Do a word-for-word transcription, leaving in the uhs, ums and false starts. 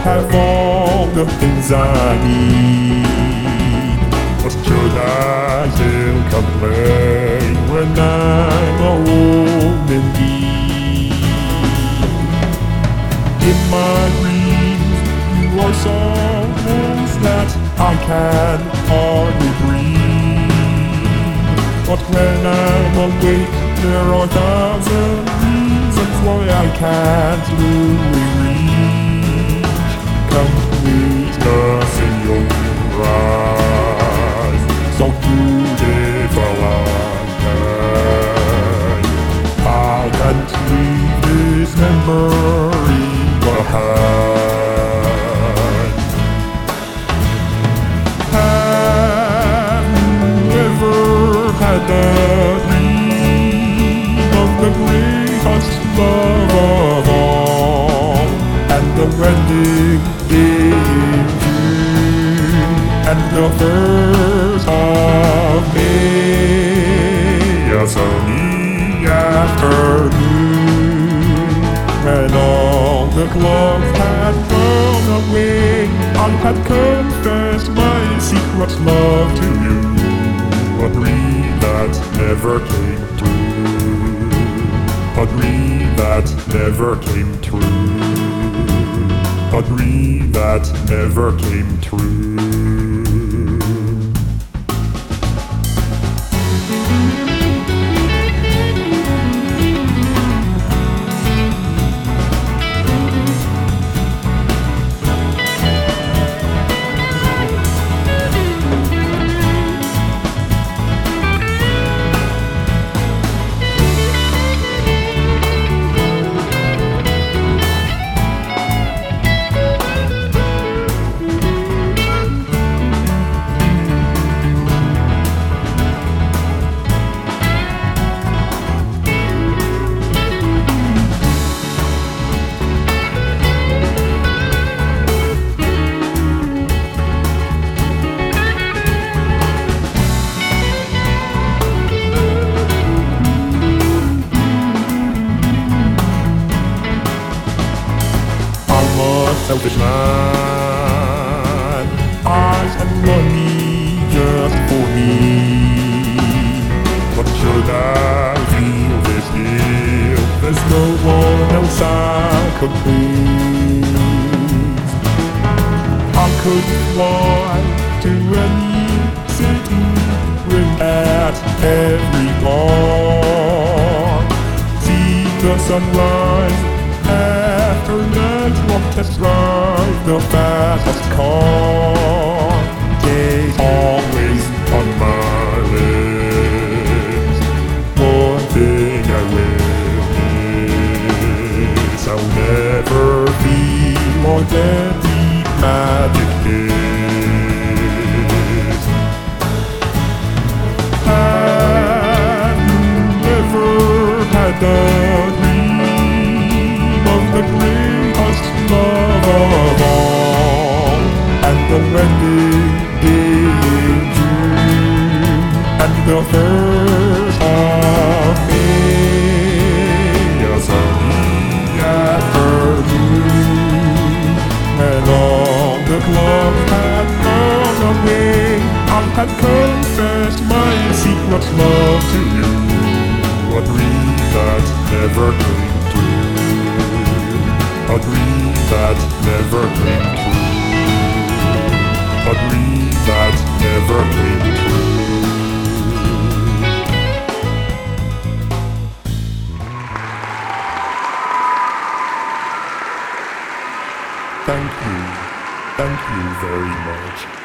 have all the things I need. But should I still complain when I'm alone indeed? In my dreams, you are someone that I can hardly breathe. But when I'm awake, there are a thousand reasons why I can't really reach completeness in your eyes. So beautiful and kind, I can't leave this memory behind. Have you ever had that dream of the greatest love of all, and the wedding day in June, and the first of May, a sunny afternoon, when all the clouds had gone away? I had confessed my secret love to you, a dream that never came true, a dream that never came true, a dream that never came true. Selfish man, eyes and money just for me. But should I feel this guilt? There's no one else I could please. I could fly to any city, ring at every door, see the sunrise after night, walk test drive the fastest car. Days always on my lips, one thing I will miss. I'll never feel authentic magic kiss. Have you ever had that the greatest love of all, and the wedding day in June, and the first of May, a sunny afternoon, when all the clouds had gone away? I had confessed my secret love to you, a dream that never came true, a dream that never came true, a dream that never came true. Thank you, thank you very much.